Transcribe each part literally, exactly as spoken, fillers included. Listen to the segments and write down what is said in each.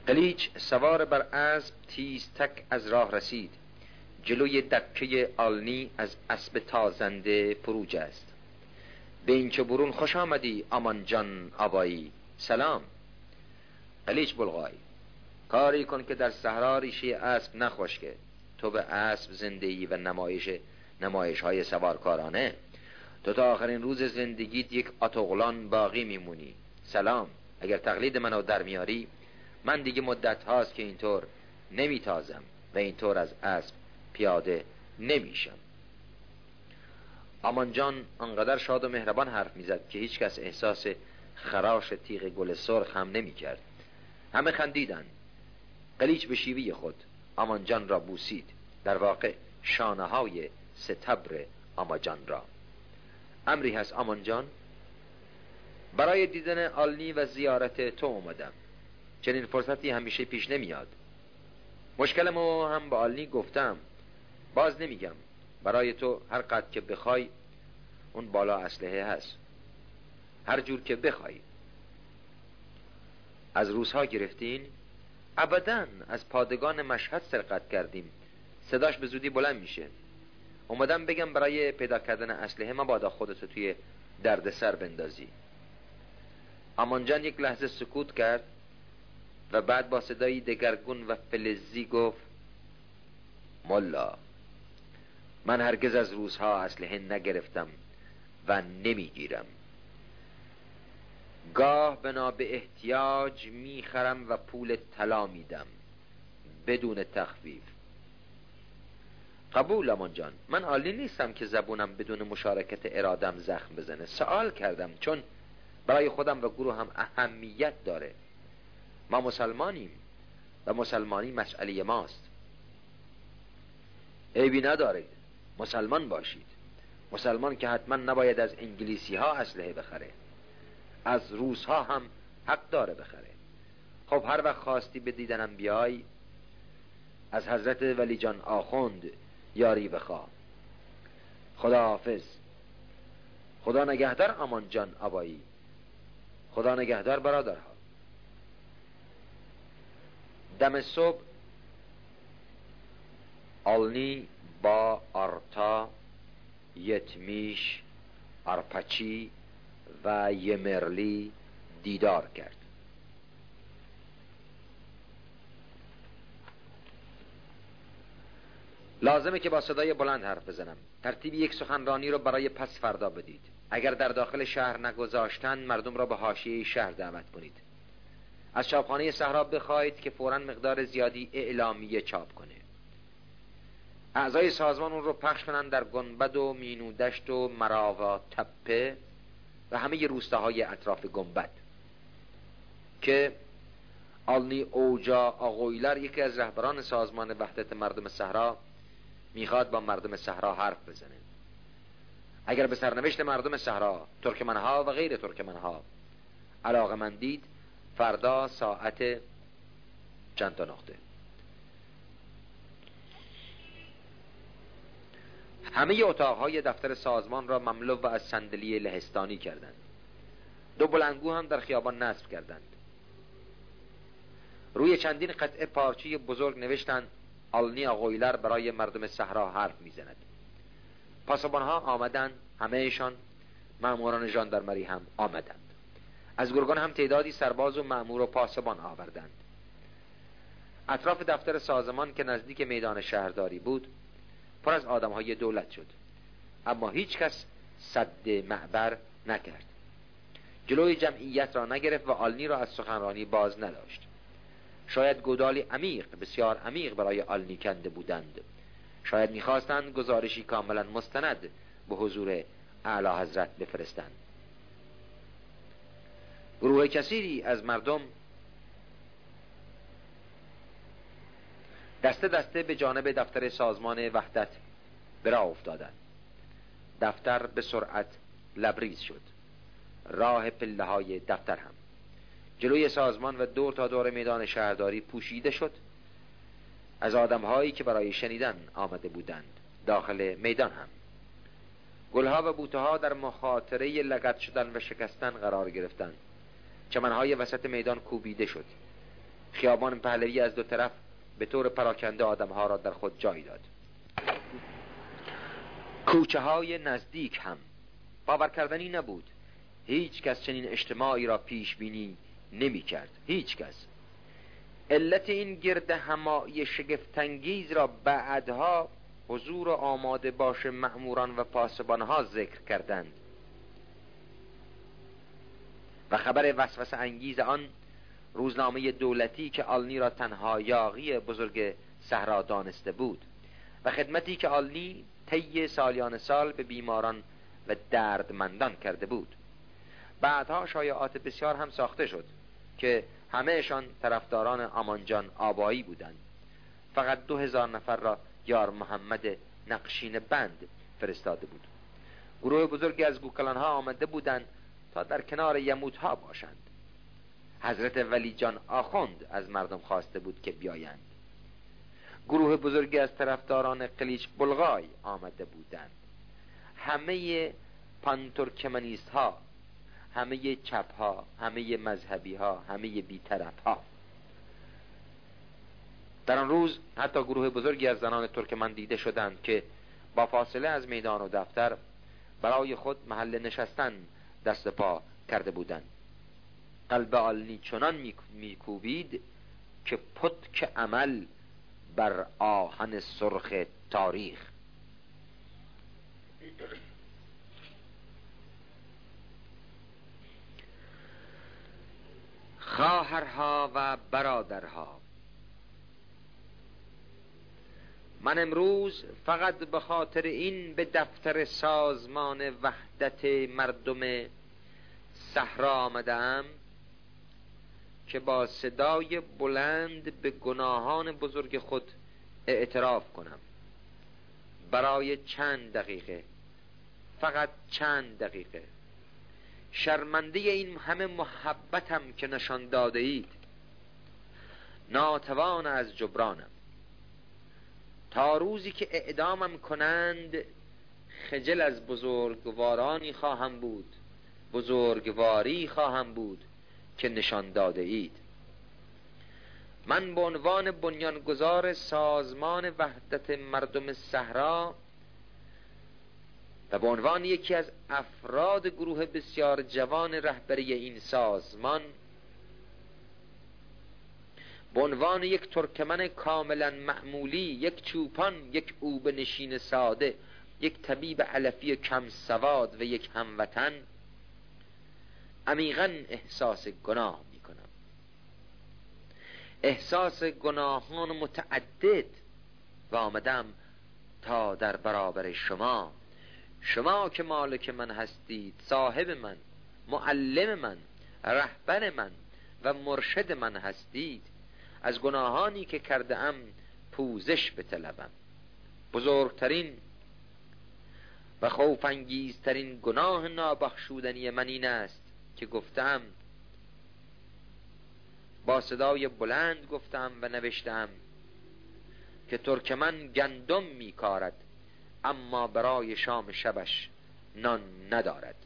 قلیچ سوار بر اسب تیزتک از راه رسید. جلوی دکه آلنی از اسب تازنده فروج است. به این چه برون خوش آمدی امان جان آبایی. سلام. قلیچ بلغای: کاری کن که در صحرا ریشه اسب نخشکه. تو به اسب زندگی و نمایش نمایش های سوارکارانه. تو تا آخرین روز زندگیت یک آتوغلان باقی میمونی. سلام. اگر تقلید منو در میاری، من دیگه مدت هاست که اینطور نمیتازم و اینطور از اسب پیاده نمیشم. امان جان انقدر شاد و مهربان حرف میزد که هیچ کس احساس خراش تیغ گل سرخ هم نمیکرد. همه خندیدند. قلیچ به شیوه خود امان جان را بوسید، در واقع شانه های ستبر امان جان را. امری هست امان جان؟ برای دیدن آلنی و زیارت تو اومدم. چنین فرصتی همیشه پیش نمیاد. مشکلمو هم با آلنی گفتم، باز نمیگم. برای تو هر قدر که بخوای اون بالا اسلحه هست، هر جور که بخوای. از روس‌ها گرفتین؟ ابداً. از پادگان مشهد سرقت کردیم. صداش به زودی بلند میشه. اومدم بگم برای پیدا کردن اسلحه مبادا خودتو توی درد سر بندازی. امان جان یک لحظه سکوت کرد و بعد با صدایی دگرگون و فلزی گفت: ملا، من هرگز از روس‌ها اسلحه نگرفتم و نمیگیرم. گاه بنا به احتیاج میخرم و پول طلا میدم بدون تخفیف. قبول امان جان. من عالی نیستم که زبونم بدون مشارکت ارادم زخم بزنه. سوال کردم چون برای خودم و گروه هم اهمیت داره. ما مسلمانیم و مسلمانی مسئله ماست. عیبی نداره مسلمان باشید. مسلمان که حتما نباید از انگلیسی ها اسلحه بخره. از روس ها هم حق داره بخره. خب هر وقت خواستی به دیدنم بیای، از حضرت ولی جان آخوند یاری بخواه. خدا حافظ. خدا نگهدار امان جان آبایی. خدا نگهدار برادرها. دم صبح آلنی با آرتا، یتمیش، آرپچی و یمرلی دیدار کرد. لازمه که با صدای بلند حرف بزنم. ترتیب یک سخنرانی رو برای پس فردا بدید. اگر در داخل شهر نگذاشتن، مردم را به حاشیه شهر دعوت کنید. از چاپخانه صحرا بخواید که فوراً مقدار زیادی اعلامیه چاپ کنه. اعضای سازمان اون رو پخش کنن در گنبد و مینودشت و مراوا تپه و همه روستاهای اطراف گنبد که آلنی اوجا آقویلر، یکی از رهبران سازمان وحدت مردم صحرا، میخواد با مردم صحرا حرف بزنه. اگر به سرنوشت مردم صحرا، ترکمنها و غیر ترکمنها علاقه‌مندید، فردا ساعت چند تا نقطه همه اتاقهای دفتر سازمان را مملو و از صندلی لهستانی کردند. دو بلندگو هم در خیابان نصب کردند. روی چندین قطعه پارچه بزرگ نوشتند: آلنی آقویلر برای مردم صحرا حرف میزند. پاسبانها آمدند، همهشان. ماموران ژاندارمری هم آمدند. از گرگان هم تعدادی سرباز و مامور و پاسبان آوردند. اطراف دفتر سازمان که نزدیک میدان شهرداری بود پر از آدمهای دولت شد، اما هیچ کس سد معبر نکرد. جلوی جمعیت را نگرفت و آلنی را از سخنرانی باز نداشت. شاید گودالی عمیق، بسیار عمیق برای آلنی کنده بودند. شاید میخواستند گزارشی کاملا مستند به حضور اعلی حضرت بفرستند. گروه کثیری از مردم دسته دسته به جانب دفتر سازمان وحدت براه افتادند. دفتر به سرعت لبریز شد. راه پله های دفتر هم جلوی سازمان و دور تا دور میدان شهرداری پوشیده شد از آدمهایی که برای شنیدن آمده بودند. داخل میدان هم گلها و بوته‌ها در مخاطره لگد شدن و شکستن قرار گرفتند. چمنهای وسط میدان کوبیده شد. خیابان پهلوی از دو طرف به طور پراکنده آدمها را در خود جای داد. کوچه های نزدیک هم باور کردنی نبود. هیچ کس چنین اجتماعی را پیش بینی نمی کرد. هیچ کس. علت این گرد همایی شگفت‌انگیز را بعدها حضور و آماده باش مأموران و پاسبانها ذکر کردند و خبر وسوسه انگیز آن روزنامه دولتی که آلنی را تنها یاغی بزرگ صحرا دانسته بود و خدمتی که آلنی طی سالیان سال به بیماران و دردمندان کرده بود. بعدها شایعات بسیار هم ساخته شد که همهشان طرفداران آمانجان آبایی بودند. فقط دو هزار نفر را یار محمد نقشین بند فرستاده بود. گروه بزرگی از گوکلانها آمده بودند تا در کنار یموتها باشند. حضرت ولی جان آخوند از مردم خواسته بود که بیایند. گروه بزرگی از طرفداران قلیچ بلغای آمده بودند. همه پانتورکمنیست ها، همه چپ ها، همه مذهبی ها، همه بی‌طرف ها. در آن روز حتی گروه بزرگی از زنان ترکمن دیده شدند که با فاصله از میدان و دفتر برای خود محل نشستن دست پا کرده بودند. قلب آلنی چنان میکوبید که پتک عمل بر آهن سرخ تاریخ. خواهرها و برادرها، من امروز فقط به خاطر این به دفتر سازمان وحدت مردم صحرا آمدم که با صدای بلند به گناهان بزرگ خود اعتراف کنم. برای چند دقیقه، فقط چند دقیقه، شرمنده این همه محبتم که نشان داده اید، ناتوان از جبرانم. تا روزی که اعدامم کنند خجل از بزرگوارانی خواهم بود، بزرگواری خواهم بود که نشان داده اید. من به عنوان بنیانگذار سازمان وحدت مردم صحرا و به عنوان یکی از افراد گروه بسیار جوان رهبری این سازمان، به عنوان یک ترکمن کاملا معمولی، یک چوپان، یک اوبه نشین ساده، یک طبیب علفی کم سواد و یک هموطن، عمیقاً احساس گناه می کنم. احساس گناهان متعدد و آمدم تا در برابر شما، شما که مالک من هستید، صاحب من، معلم من، رهبر من و مرشد من هستید، از گناهانی که کرده ام پوزش بطلبم. بزرگترین و خوف‌انگیزترین گناه نابخشودنی من این است که گفتم، با صدای بلند گفتم و نوشتم که ترکمن گندم میکارد اما برای شام شبش نان ندارد.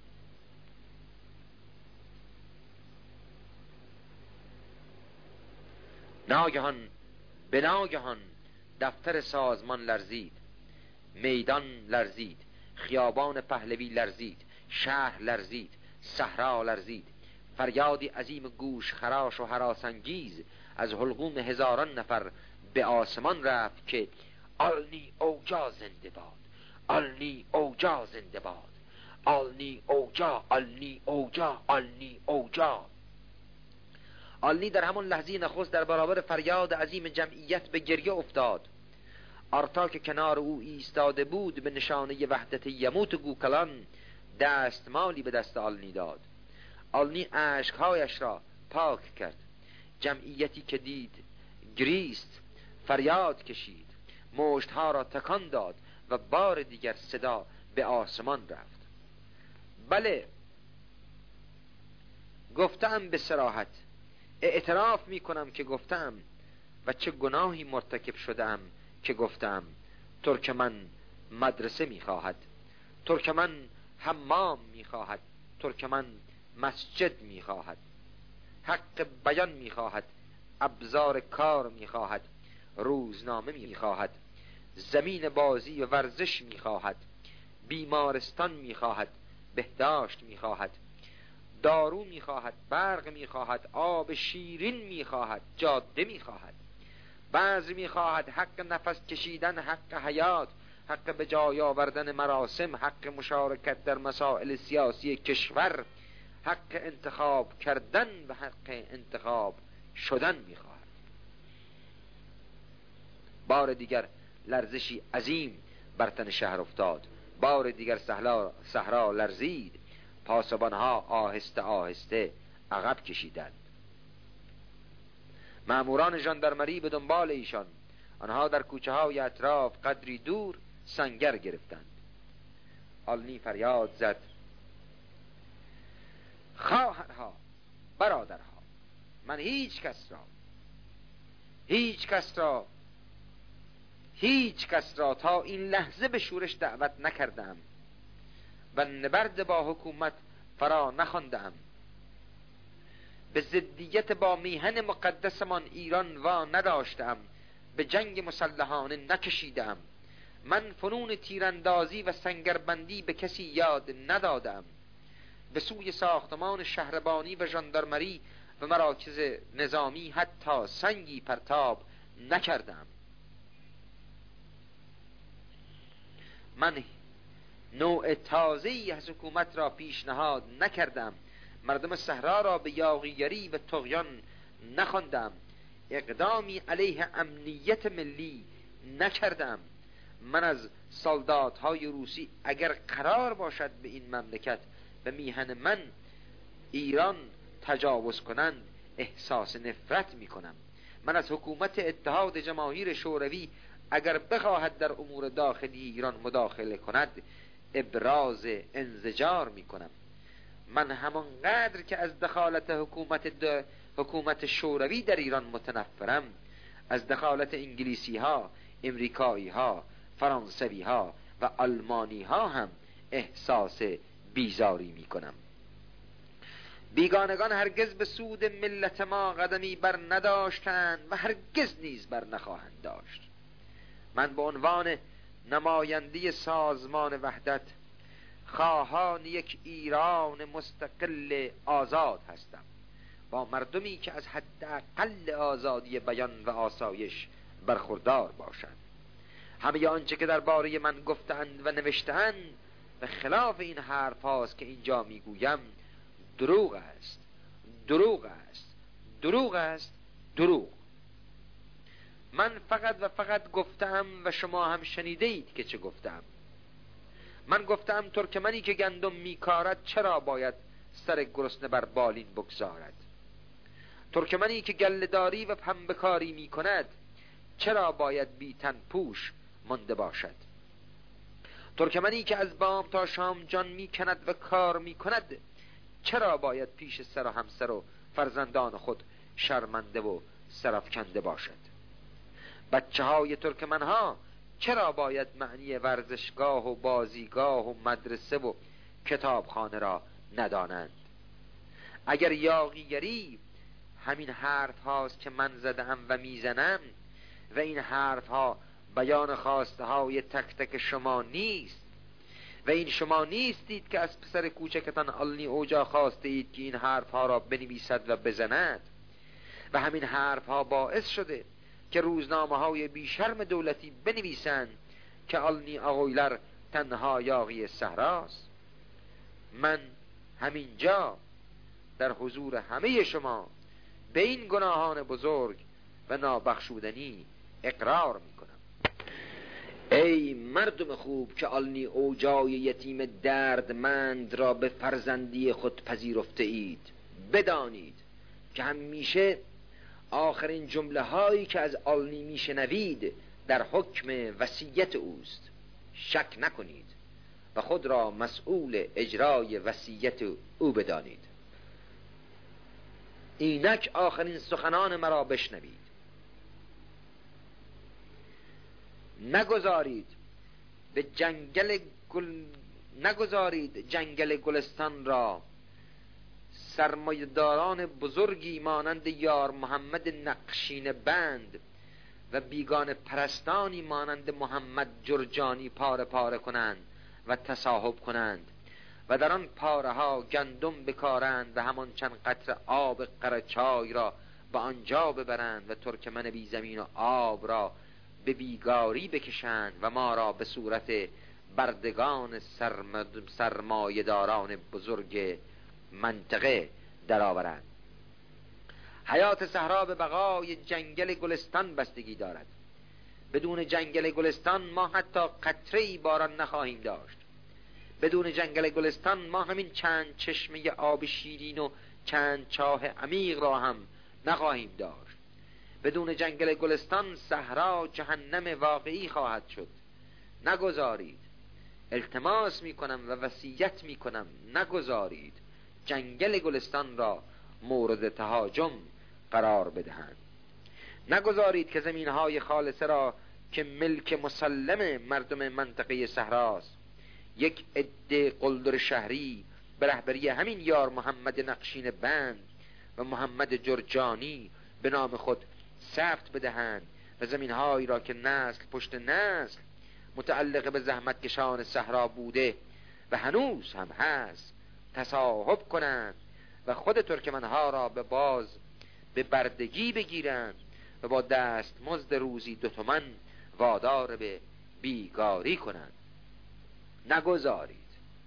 ناگهان به ناگهان دفتر سازمان لرزید، میدان لرزید، خیابان پهلوی لرزید، شهر لرزید، صحرا لرزید. فریادی عظیم گوش خراش و هراس انگیز از حلقوم هزاران نفر به آسمان رفت که آلنی اوجا زنده باد، آلنی اوجا زنده باد، آلنی اوجا، آلنی اوجا، آلنی اوجا. آلنی در همون لحظه نخست در برابر فریاد عظیم جمعیت به گریه افتاد. آرتا که کنار او ایستاده بود به نشانه وحدت یموت گوکلان دستمالی به دست آلنی داد. آلنی اشکهایش را پاک کرد. جمعیتی که دید گریست، فریاد کشید، مشتها را تکان داد و بار دیگر صدا به آسمان رفت. بله، گفتم به صراحت، اعتراف می کنم که گفتم و چه گناهی مرتکب شدم که گفتم. ترکمن مدرسه می خواهد، ترکمن حمام می خواهد، ترکمن مسجد می خواهد، حق بیان می خواهد، ابزار کار میخواهد، روزنامه میخواهد، زمین بازی و ورزش میخواهد، بیمارستان میخواهد، بهداشت میخواهد، دارو میخواهد، برق میخواهد، آب شیرین میخواهد، جاده میخواهد، بعضی میخواهد حق نفس کشیدن، حق حیات، حق به جای آوردن مراسم، حق مشارکت در مسائل سیاسی کشور، حق انتخاب کردن و حق انتخاب شدن میخواهد. بار دیگر لرزشی عظیم بر تن شهر افتاد. بار دیگر صحرا صحرا لرزید. پاسبانها آهسته آهسته عقب کشیدند. ماموران ژاندارمری به دنبال ایشان. آنها در کوچه های اطراف قدری دور سنگر گرفتند. آلنی فریاد زد: خواهرها، برادرها، من هیچ کس را هیچ کس را هیچ کس را تا این لحظه به شورش دعوت نکردم و نبرد با حکومت فرا نخواندم. به ضدیت با میهن مقدسمان ایران وا نداشتم. به جنگ مسلحانه نکشیدم. من فنون تیراندازی و سنگربندی به کسی یاد ندادم. به سوی ساختمان شهربانی و ژاندارمری و مراکز نظامی حتی سنگی پرتاب نکردم. من نوع تازه‌ای از حکومت را پیشنهاد نکردم. مردم صحرا را به یاغیگری و طغیان نخواندم. اقدامی علیه امنیت ملی نکردم. من از سالدادهای روسی اگر قرار باشد به این مملکت به میهن من ایران تجاوز کنند احساس نفرت می کنم. من از حکومت اتحاد جماهیر شوروی اگر بخواهد در امور داخلی ایران مداخله کند ابراز انزجار می کنم. من همانقدر که از دخالت حکومت حکومت شوروی در ایران متنفرم، از دخالت انگلیسی ها، امریکایی ها، فرانسوی ها و آلمانی ها هم احساس بیزاری می کنم. بیگانگان هرگز به سود ملت ما قدمی بر نداشتند و هرگز نیز بر نخواهند داشت. من به عنوان نماینده سازمان وحدت خواهان یک ایران مستقل آزاد هستم، با مردمی که از حداقل آزادی بیان و آسایش برخوردار باشند. همه آنچه که درباره من گفتند و نوشتند به خلاف این حرف هاست که اینجا میگویم. دروغ است، دروغ است، دروغ است، دروغ. من فقط و فقط گفتم و شما هم شنیده اید که چه گفتم. من گفتم ترکمنی که گندم میکارد چرا باید سر گرسنه بر بالین بگذارد؟ ترکمنی که گله‌داری و پنبه‌کاری میکند چرا باید بی تن پوش مانده باشد؟ ترکمنی که از بام تا شام جان میکند و کار میکند چرا باید پیش سر و همسر و فرزندان خود شرمنده و سرافکنده باشد؟ بچه های ترکمن ها چرا باید معنی ورزشگاه و بازیگاه و مدرسه و کتابخانه را ندانند؟ اگر یاغیگری همین حرف هاست که من زدم و میزنم و این حرف ها بیان خواسته های تک تک شما نیست و این شما نیستید که از پسر کوچکتان آلنی اوجا خواسته اید که این حرف ها را بنویسد و بزند و همین حرف ها باعث شده که روزنامه های بیشرم دولتی بنویسند که آلنی آقویلر تنها یاغی صحراست. من همینجا در حضور همه شما به این گناهان بزرگ و نابخشودنی اقرار میکنم. ای مردم خوب که آلنی اوجای یتیم دردمند را به فرزندی خود پذیرفته اید، بدانید که همیشه آخرین جمله هایی که از آلنی میشنوید در حکم وصیت اوست. شک نکنید و خود را مسئول اجرای وصیت او بدانید. اینک آخرین سخنان مرا بشنوید. نگذارید به جنگل گل... نگذارید جنگل گلستان را سرمایه‌داران بزرگی مانند یار محمد نقشین بند و بیگانه پرستانی مانند محمد جرجانی پاره پاره کنند و تصاحب کنند و در آن پاره ها گندم بکارند و همان چند قطره آب قرچای را به آنجا ببرند و ترکمن بی زمین و آب را به بیگاری بکشند و ما را به صورت بردگان سرمایه‌داران بزرگ منطقه درآورند. حیات صحرا به بقای جنگل گلستان بستگی دارد. بدون جنگل گلستان ما حتی قطره‌ای باران نخواهیم داشت. بدون جنگل گلستان ما همین چند چشمه آب شیرین و چند چاه عمیق را هم نخواهیم داشت. بدون جنگل گلستان صحرا جهنم واقعی خواهد شد. نگذارید، التماس میکنم و وصیت میکنم، نگذارید جنگل گلستان را مورد تهاجم قرار بدهند. نگذارید که زمینهای خالصه را که ملک مسلم مردم منطقه صحراست یک عده قلدر شهری به رهبری همین یار محمد نقشین بند و محمد جرجانی به نام خود ثبت بدهند و زمینهایی را که نسل پشت نسل متعلق به زحمتکشان صحرا بوده و هنوز هم هست تصاحب کنند و خود ترکمنها را به باز به بردگی بگیرند و با دست مزد روزی دو تومن وادار به بیگاری کنند. نگذارید،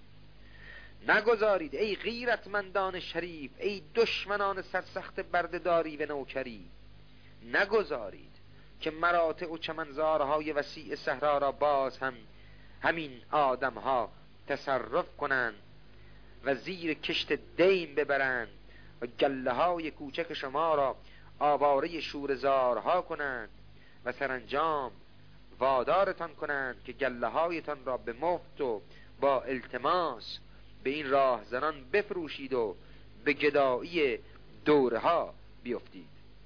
نگذارید ای غیرتمندان شریف، ای دشمنان سرسخت بردهداری و نوکری، نگذارید که مراتع و چمنزارهای وسیع صحرا را باز هم همین آدمها تصرف کنند و زیر کشت دیم ببرند و گله های کوچک شما را آواره شورزارها کنند و سرانجام وادارتان کنند که گله هایتان را به مفت و با التماس به این راه زنان بفروشید و به گدایی دوره ها بیفتید.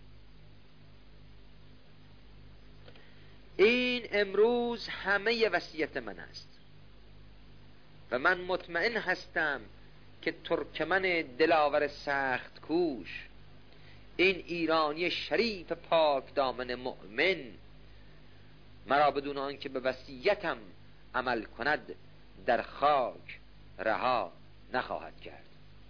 این امروز همه وصیت من است و من مطمئن هستم که ترکمن دلاور سخت کوش، این ایرانی شریف پاک دامن مؤمن، مرا بدون آنکه به وصیتم عمل کند در خاک رها نخواهد کرد.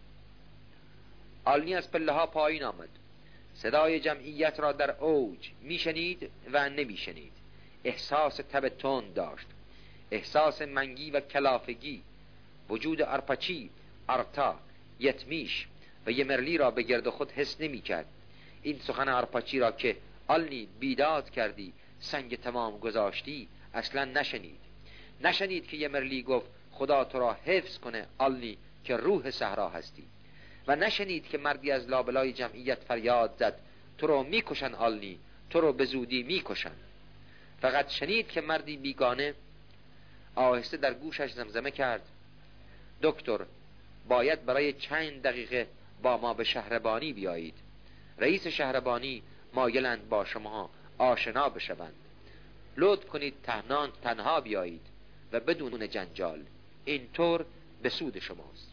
آلنی از پله ها پایین آمد. صدای جمعیت را در اوج میشنید و نمیشنید. احساس تب تند داشت، احساس منگی و کلافگی. وجود آرپاچی، آرتا، یتمیش و یمرلی را به گرد خود حس نمی کرد. این سخن آرپاچی را که آلنی بیداد کردی، سنگ تمام گذاشتی، اصلا نشنید. نشنید که یمرلی گفت خدا تو را حفظ کنه آلنی که روح صحرا هستی، و نشنید که مردی از لابلای جمعیت فریاد زد تو رو میکشن آلنی، تو رو به زودی میکشن. فقط شنید که مردی بیگانه آهسته در گوشش زمزمه کرد دکتر باید برای چند دقیقه با ما به شهربانی بیایید. رئیس شهربانی مایلند با شما آشنا بشوند. لطف کنید تنها تنها بیایید و بدون جنجال، اینطور به سود شماست.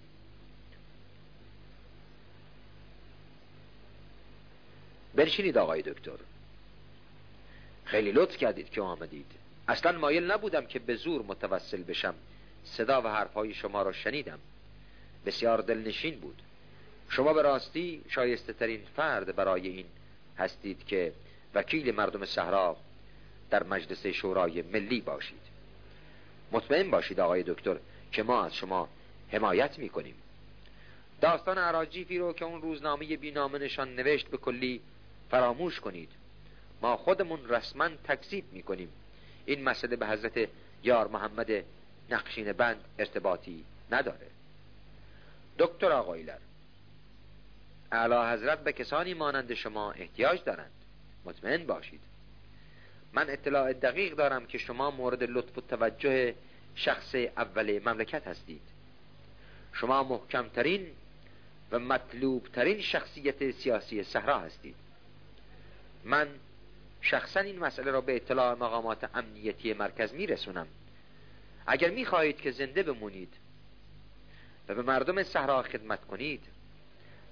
بنشینید آقای دکتر. خیلی لطف کردید که آمدید. اصلا مایل نبودم که به زور متوسل بشم. صدا و حرفهای شما را شنیدم، بسیار دلنشین بود. شما به راستی شایسته ترین فرد برای این هستید که وکیل مردم صحرا در مجلس شورای ملی باشید. مطمئن باشید آقای دکتر که ما از شما حمایت میکنیم. داستان اراجیفی رو که اون روزنامه بینامه نشان نوشت به کلی فراموش کنید. ما خودمون رسما تکذیب میکنیم. این مسئله به حضرت یار محمد نقشین بند ارتباطی نداره. دکتر آقایلر، اعلی حضرت به کسانی مانند شما احتیاج دارند. مطمئن باشید. من اطلاع دقیق دارم که شما مورد لطف و توجه شخص اول مملکت هستید. شما محکمترین و مطلوبترین شخصیت سیاسی صحرا هستید. من شخصا این مسئله را به اطلاع مقامات امنیتی مرکز میرسونم. اگر میخواهید که زنده بمونید و به مردم صحرا خدمت کنید،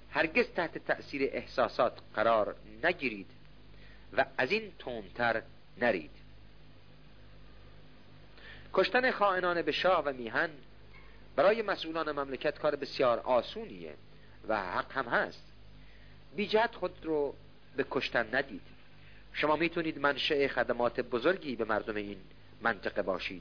هرگز تحت تأثیر احساسات قرار نگیرید و از این تندتر نرید. کشتن خائنان به شاه و میهن برای مسئولان مملکت کار بسیار آسونیه و حق هم هست. بی جهت خود رو به کشتن ندید. شما میتونید منشأ خدمات بزرگی به مردم این منطقه باشید.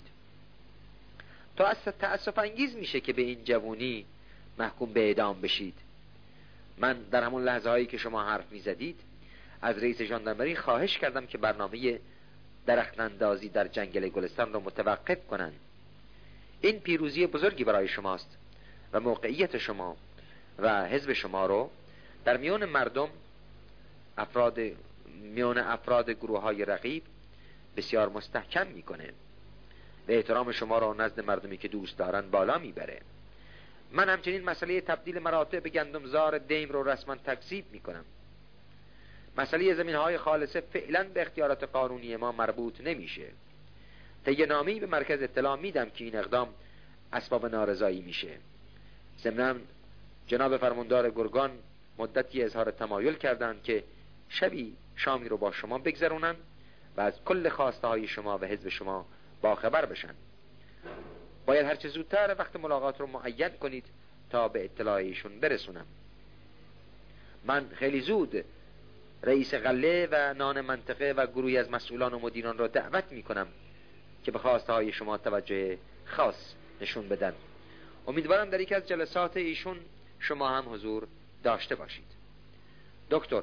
تأسف انگیز میشه که به این جوانی محکوم به اعدام بشید. من در همون لحظه هایی که شما حرف میزدید از رئیس ژاندارمری خواهش کردم که برنامه درختاندازی در جنگل گلستان رو متوقف کنن. این پیروزی بزرگی برای شماست و موقعیت شما و حزب شما رو در میان مردم افراد میان افراد گروه های رقیب بسیار مستحکم میکنه و احترام شما رو نزد مردمی که دوست دارن بالا میبره. من همچنین مسئله تبدیل مراتع به گندمزار دیم رو رسما تکذیب میکنم. مسئله زمین های خالصه فعلا به اختیارات قانونی ما مربوط نمیشه. طی نامه‌ای به مرکز اطلاع میدم که این اقدام اسباب نارضایی میشه. ضمناً جناب فرماندار گرگان مدتی اظهار تمایل کردند که شبی شامی رو با شما بگذرونن و از کل خواسته های شما و حزب شما باخبر بشن. باید هرچه زودتر وقت ملاقات رو معین کنید تا به اطلاع ایشون برسونم. من خیلی زود رئیس قله و نان منطقه و گروهی از مسئولان و مدیران را دعوت میکنم که به خواسته های شما توجه خاص نشون بدن. امیدوارم در یکی از جلسات ایشون شما هم حضور داشته باشید. دکتر،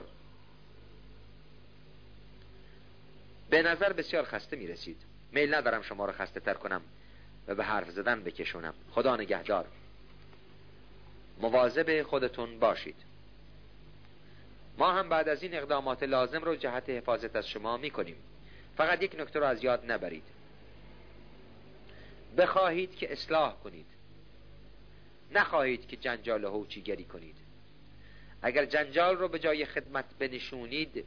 به نظر بسیار خسته می رسید. میل ندارم شما را خسته تر کنم و به حرف زدن بکشونم. خدا نگهدار. مواظب خودتون باشید. ما هم بعد از این اقدامات لازم رو جهت حفاظت از شما می کنیم. فقط یک نکته رو از یاد نبرید. بخواهید که اصلاح کنید، نخواهید که جنجال و هوچیگری کنید. اگر جنجال رو به جای خدمت بنشونید،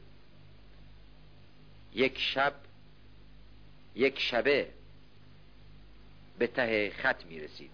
یک شب یک شبه به ته خط می رسید.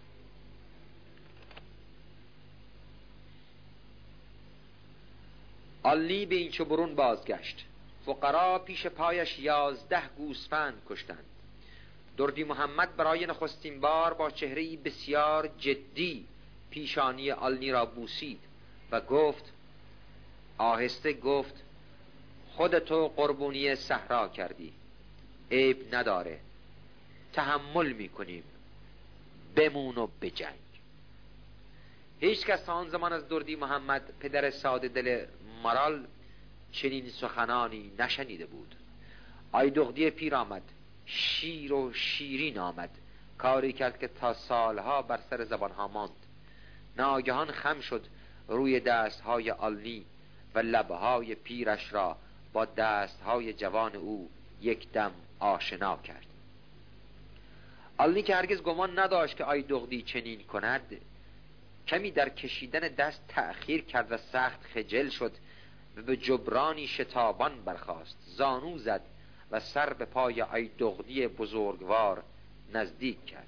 آلنی به این چو برون بازگشت. فقرا پیش پایش یازده گوسفند کشتند. دردی محمد برای نخستین بار با چهره‌ای بسیار جدی پیشانی آلنی را بوسید و گفت، آهسته گفت، خودتو قربونی صحرا کردی، عیب نداره، تحمل میکنیم، بمون و بجنگ. هیچ کس تا آن زمان از دردی محمد پدر ساده دل مرال چنین سخنانی نشنیده بود. آیدغدی پیر آمد، شیر و شیرین آمد، کاری کرد که تا سالها بر سر زبانها ماند. ناگهان خم شد روی دستهای آلنی و لبهای پیرش را با دستهای جوان او یک دم آشنا کرد. آلنی که هرگز گمان نداشت که آیدغدی چنین کند، کمی در کشیدن دست تأخیر کرد و سخت خجل شد و به جبرانی شتابان برخاست. زانو زد و سر به پای آیدغدی بزرگوار نزدیک کرد.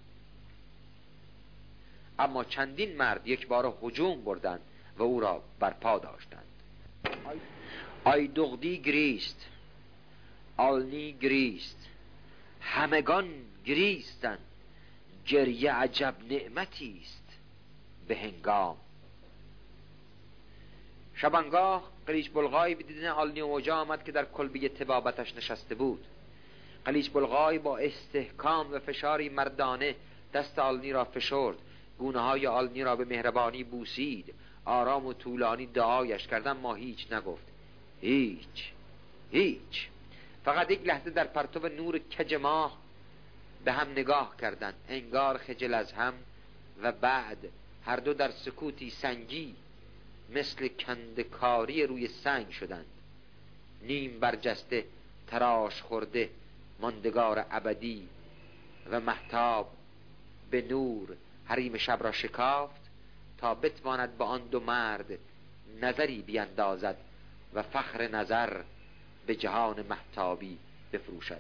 اما چندین مرد یک بار هجوم بردند و او را برپا داشتند. آیدغدی گریست، آلنی گریست، همگان گریستند. گریه عجب نعمتی است به هنگام. شبانگاه قلیچ بلغای به دیدن آلنی اوجا آمد که در کلبه طبابتش نشسته بود. قلیچ بلغای با استحکام و فشاری مردانه دست آلنی را فشرد، گونه های آلنی را به مهربانی بوسید، آرام و طولانی دعایش کرد، اما هیچ نگفت. هیچ هیچ فقط یک لحظه در پرتو نور کج ماه به هم نگاه کردند، انگار خجل از هم، و بعد هر دو در سکوتی سنگی مثل کندکاری روی سنگ شدند. نیم برجسته، تراش خورده، ماندگار ابدی و مهتاب به نور حریم شب را شکافت تا بتواند به آن دو مرد نظری بیندازد و فخر نظر به جهان مهتابی بفروشد.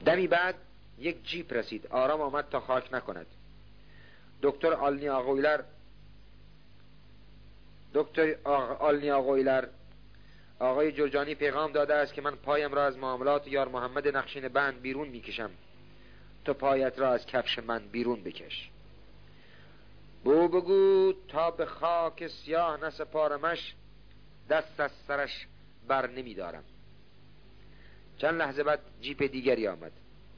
دمی بعد یک جیپ رسید، آرام آمد تا خاک نکند. دکتر آلنی آقویلر دکتر آلنی آقویلر آقای جرجانی پیغام داده است که من پایم را از معاملات یار محمد نقشین بند بیرون میکشم، تو پایت را از کفش من بیرون بکش. بو بگو تا به خاک سیاه نسپارمش، دست از سرش بر نمی دارم. چند لحظه بعد جیپ دیگری آمد.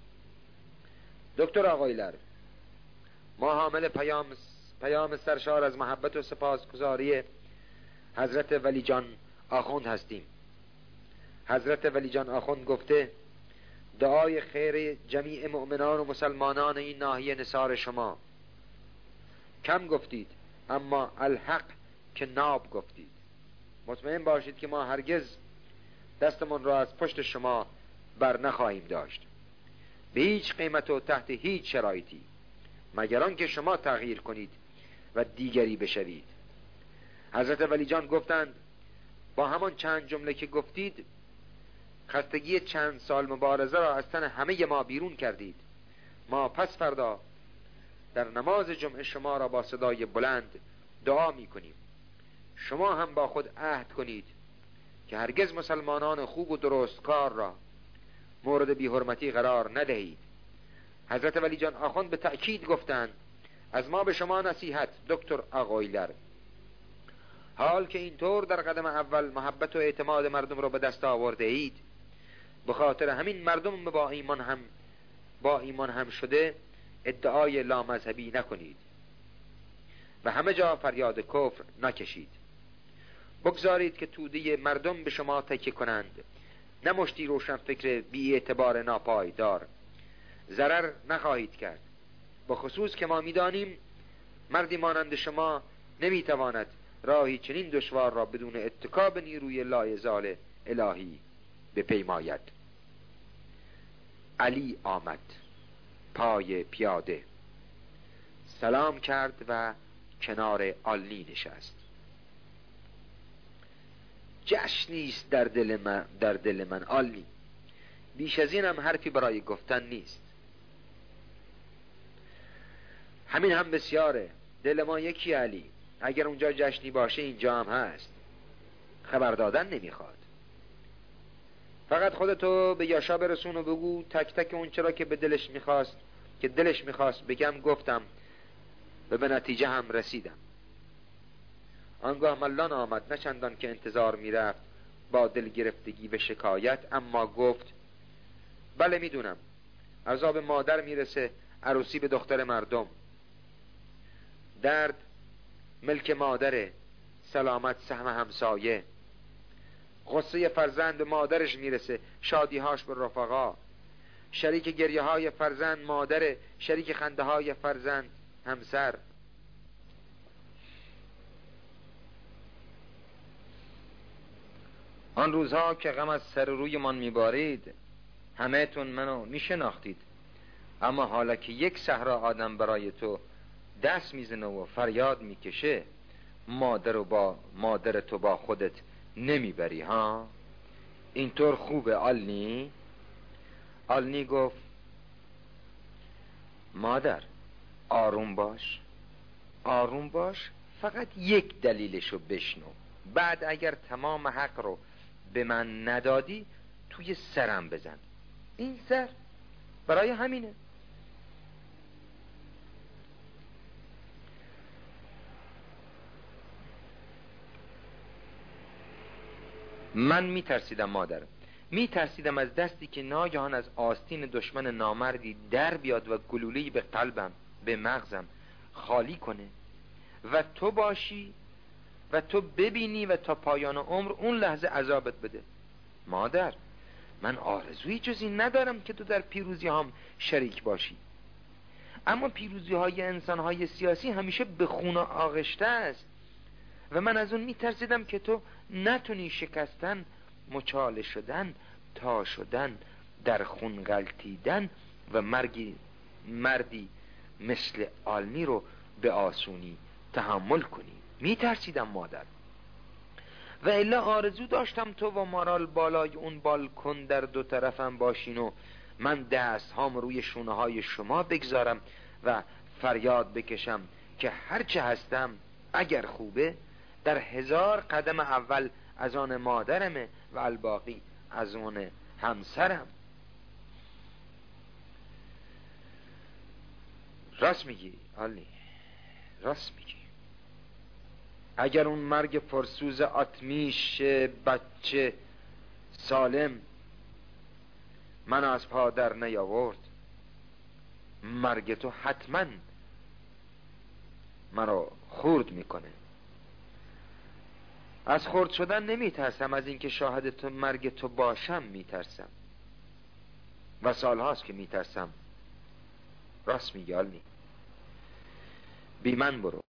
دکتر آقایلر، ما حامل پیام پیام سرشار از محبت و سپاسگزاری حضرت ولی جان آخوند هستیم. حضرت ولی جان آخوند گفته دعای خیر جمیع مؤمنان و مسلمانان این ناحیه نثار شما. کم گفتید اما الحق که ناب گفتید. مطمئن باشید که ما هرگز دستمون را از پشت شما بر نخواهیم داشت، به هیچ قیمت و تحت هیچ شرایطی، مگر آنکه شما تغییر کنید و دیگری بشوید. حضرت ولی جان گفتند با همان چند جمله که گفتید خستگی چند سال مبارزه را از تن همه ما بیرون کردید. ما پس فردا در نماز جمعه شما را با صدای بلند دعا می کنیم. شما هم با خود عهد کنید که هرگز مسلمانان خوب و درست کار را مورد بی حرمتی قرار ندهید. حضرت ولی جان آخوند به تأکید گفتند از ما به شما نصیحت دکتر آقایلر، حال که اینطور در قدم اول محبت و اعتماد مردم را به دست آورده اید، به خاطر همین مردم با ایمان هم با ایمان هم شده ادعای لامذهبی نکنید و همه جا فریاد کفر نکشید. بگذارید که توده مردم به شما تکیه کنند، نه مشتی روشن فکر بی اعتبار ناپایدار. ضرر نخواهید کرد، با خصوص که ما میدانیم مردی مانند شما نمیتواند راهی چنین دشوار را بدون اتکا به نیروی لایزال الهی بپیماید. علی آمد پای پیاده، سلام کرد و کنار آلنی نشست. جشنی است در دل من در دل من آلنی، بیش از این هم حرفی برای گفتن نیست. همین هم بسیاره، دل ما یکی علی. اگر اونجا جشنی باشه اینجا هم هست. خبر دادن نمیخواد. فقط خودتو به یاشا برسون و بگو تک تک اون چرا که به دلش میخواست که دلش میخواست بگم گفتم و به نتیجه هم رسیدم. آنگاه ملان آمد، نه چندان که انتظار میرفت با دل گرفتگی و شکایت، اما گفت بله میدونم عذاب مادر میرسه، عروسی به دختر مردم، درد ملک مادره، سلامت سهم همسایه، غصه فرزند به مادرش میرسه، شادیهاش به رفقا، شریک گریه های فرزند مادره، شریک خنده های فرزند همسر. آن روزها که غم از سر روی من میبارید همه تون منو میشناختید، اما حالا که یک صحرا آدم برای تو دست میزنه و فریاد میکشه، مادر و با مادر تو با خودت نمیبری ها؟ اینطور خوبه آلنی؟ آلنی گفت مادر آروم باش، آروم باش، فقط یک دلیلشو بشنو، بعد اگر تمام حق رو به من ندادی توی سرم بزن. این سر برای همینه. من میترسیدم مادر، میترسیدم از دستی که ناگهان از آستین دشمن نامردی در بیاد و گلوله‌ای به قلبم، به مغزم خالی کنه و تو باشی و تو ببینی و تا پایان عمر اون لحظه عذابت بده. مادر من آرزویی جز این ندارم که تو در پیروزی هم شریک باشی، اما پیروزی های انسان های سیاسی همیشه به خون آغشته است و من از اون میترسیدم که تو نتونی شکستن، مچاله شدن، تا شدن، در خون غلطیدن و مرگی مردی مثل آلنی رو به آسونی تحمل کنی. میترسیدم مادر، و الا آرزو داشتم تو و مارال بالای اون بالکن در دو طرفم باشین و من دست هام روی شونه های شما بگذارم و فریاد بکشم که هرچه هستم اگر خوبه در هزار قدم اول از آن مادرمه و الباقی از آن همسرم. راست میگی آلی، راست میگی. اگر اون مرگ پرسوز آتمیش بچه سالم من از پا در نیاورد، مرگ تو حتما منو خورد میکنه. از خورد شدن نمیترسم، از اینکه شاهد تو مرگ تو باشم میترسم و سالهاست که میترسم. راست میگی آلمی، بی من برو.